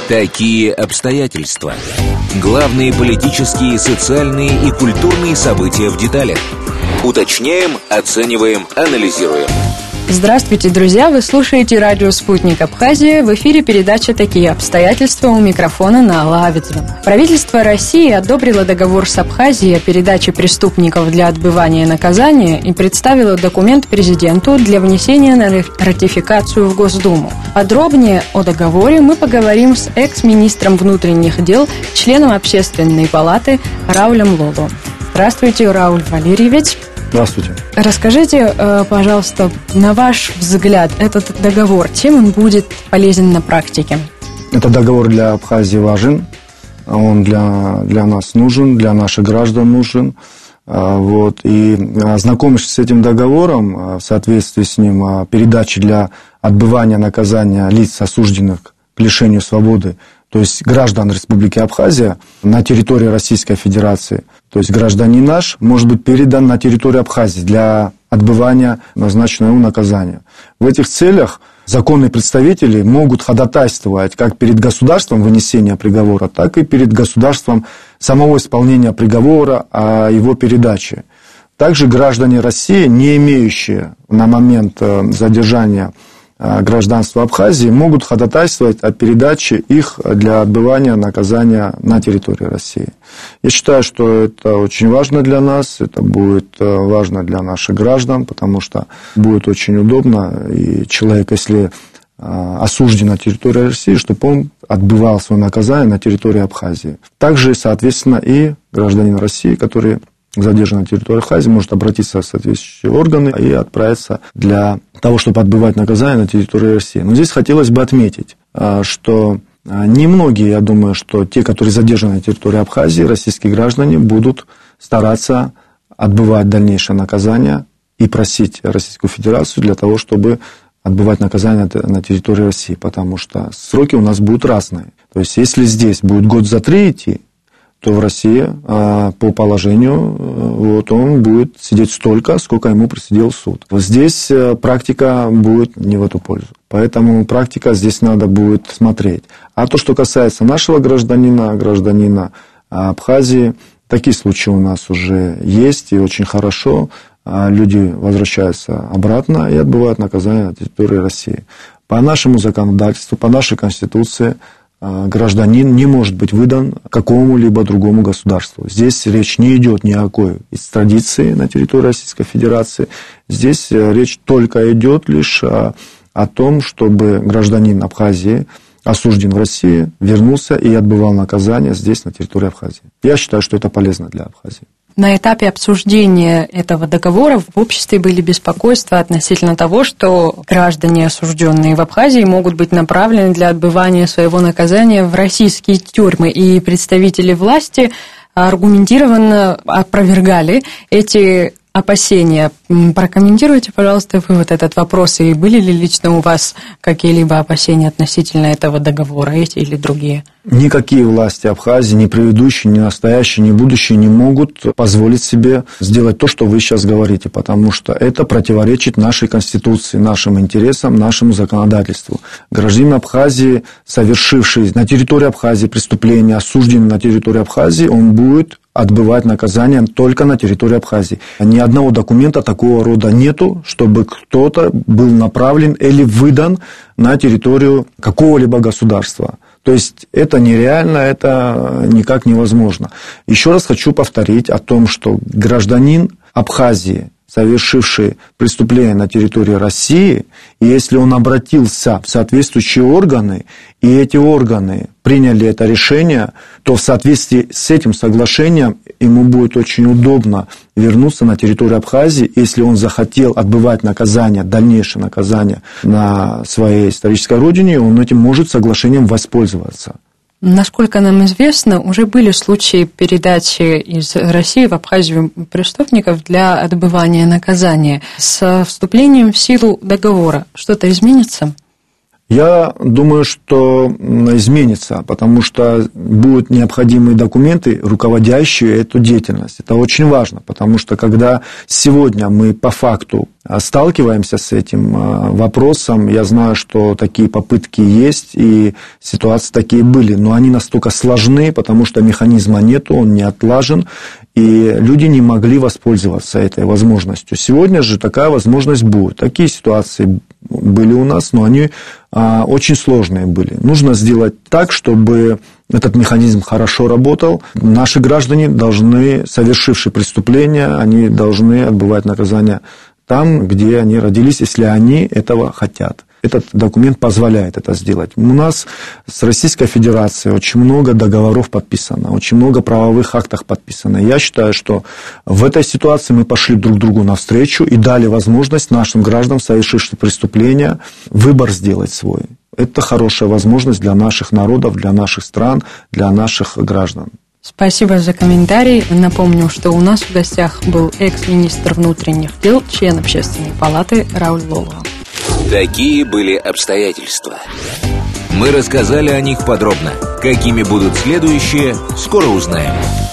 Такие обстоятельства. Главные политические, социальные и культурные события в деталях. Уточняем, оцениваем, анализируем. Здравствуйте, друзья! Вы слушаете радио «Спутник Абхазия». В эфире передача «Такие обстоятельства», у микрофона Наала Абидзова. Правительство России одобрило договор с Абхазией о передаче преступников для отбывания наказания и представило документ президенту для внесения на ратификацию в Госдуму. Подробнее о договоре мы поговорим с экс-министром внутренних дел, членом Общественной палаты Раулем Лоло. Здравствуйте, Рауль Валерьевич. Здравствуйте. Расскажите, пожалуйста, на ваш взгляд, этот договор, чем он будет полезен на практике? Этот договор для Абхазии важен, он для нас нужен, для наших граждан нужен. И ознакомившись с этим договором, в соответствии с ним, передачи для отбывания наказания лиц, осужденных к лишению свободы, то есть граждан Республики Абхазия на территории Российской Федерации, то есть гражданин наш может быть передан на территорию Абхазии для отбывания назначенного ему наказания. В этих целях законные представители могут ходатайствовать как перед государством вынесения приговора, так и перед государством самого исполнения приговора о его передаче. Также граждане России, не имеющие на момент задержания гражданства Абхазии, могут ходатайствовать о передаче их для отбывания наказания на территории России. Я считаю, что это очень важно для нас, это будет важно для наших граждан, потому что будет очень удобно, и человек, если осужден на территории России, чтобы он отбывал свое наказание на территории Абхазии. Также, соответственно, и гражданин России, который задержан на территории Абхазии, может обратиться в соответствующие органы и отправиться для того, чтобы отбывать наказание на территории России. Но здесь хотелось бы отметить, что немногие, я думаю, что те, которые задержаны на территории Абхазии, российские граждане, будут стараться отбывать дальнейшее наказание и просить Российскую Федерацию для того, чтобы отбывать наказание на территории России, потому что сроки у нас будут разные. То есть, если здесь будет год за 3 идти, то в России по положению он будет сидеть столько, сколько ему присудил суд. Вот здесь практика будет не в эту пользу. Поэтому практика здесь надо будет смотреть. А то, что касается нашего гражданина Абхазии, такие случаи у нас уже есть, и очень хорошо. Люди возвращаются обратно и отбывают наказание на территории России. По нашему законодательству, по нашей Конституции, гражданин не может быть выдан какому-либо другому государству. Здесь речь не идет ни о какой экстрадиции на территории Российской Федерации. Здесь речь только идет лишь о том, чтобы гражданин Абхазии, осужден в России, вернулся и отбывал наказание здесь, на территории Абхазии. Я считаю, что это полезно для Абхазии. На этапе обсуждения этого договора в обществе были беспокойства относительно того, что граждане, осужденные в Абхазии, могут быть направлены для отбывания своего наказания в российские тюрьмы. И представители власти аргументированно опровергали эти опасения. Прокомментируйте, пожалуйста, вы этот вопрос. И были ли лично у вас какие-либо опасения относительно этого договора, эти или другие? Никакие власти Абхазии, ни предыдущие, ни настоящие, ни будущие, не могут позволить себе сделать то, что вы сейчас говорите, потому что это противоречит нашей Конституции, нашим интересам, нашему законодательству. Гражданин Абхазии, совершивший на территории Абхазии преступление, осужденный на территории Абхазии, он будет отбывать наказание только на территории Абхазии. Ни одного документа такого рода нету, чтобы кто-то был направлен или выдан на территорию какого-либо государства. То есть это нереально, это никак невозможно. Еще раз хочу повторить о том, что гражданин Абхазии, совершивший преступление на территории России, и если он обратился в соответствующие органы, и эти органы приняли это решение, то в соответствии с этим соглашением ему будет очень удобно вернуться на территорию Абхазии, если он захотел отбывать наказание, дальнейшее наказание на своей исторической родине, он этим может соглашением воспользоваться. Насколько нам известно, уже были случаи передачи из России в Абхазию преступников для отбывания наказания. С вступлением в силу договора что-то изменится? Я думаю, что изменится, потому что будут необходимые документы, руководящие эту деятельность. Это очень важно, потому что когда сегодня мы по факту сталкиваемся с этим вопросом. Я знаю, что такие попытки есть, и ситуации такие были, но они настолько сложны, потому что механизма нету, он не отлажен, и люди не могли воспользоваться этой возможностью. Сегодня же такая возможность будет. Такие ситуации были у нас, но они очень сложные были. Нужно сделать так, чтобы этот механизм хорошо работал. Наши граждане должны, совершившие преступления, они должны отбывать наказание там, где они родились, если они этого хотят. Этот документ позволяет это сделать. У нас с Российской Федерацией очень много договоров подписано, очень много правовых актов подписано. Я считаю, что в этой ситуации мы пошли друг другу навстречу и дали возможность нашим гражданам, совершившим преступления, выбор сделать свой. Это хорошая возможность для наших народов, для наших стран, для наших граждан. Спасибо за комментарий. Напомню, что у нас в гостях был экс-министр внутренних дел, член Общественной палаты Рауль Лоло. Такие были обстоятельства. Мы рассказали о них подробно. Какими будут следующие, скоро узнаем.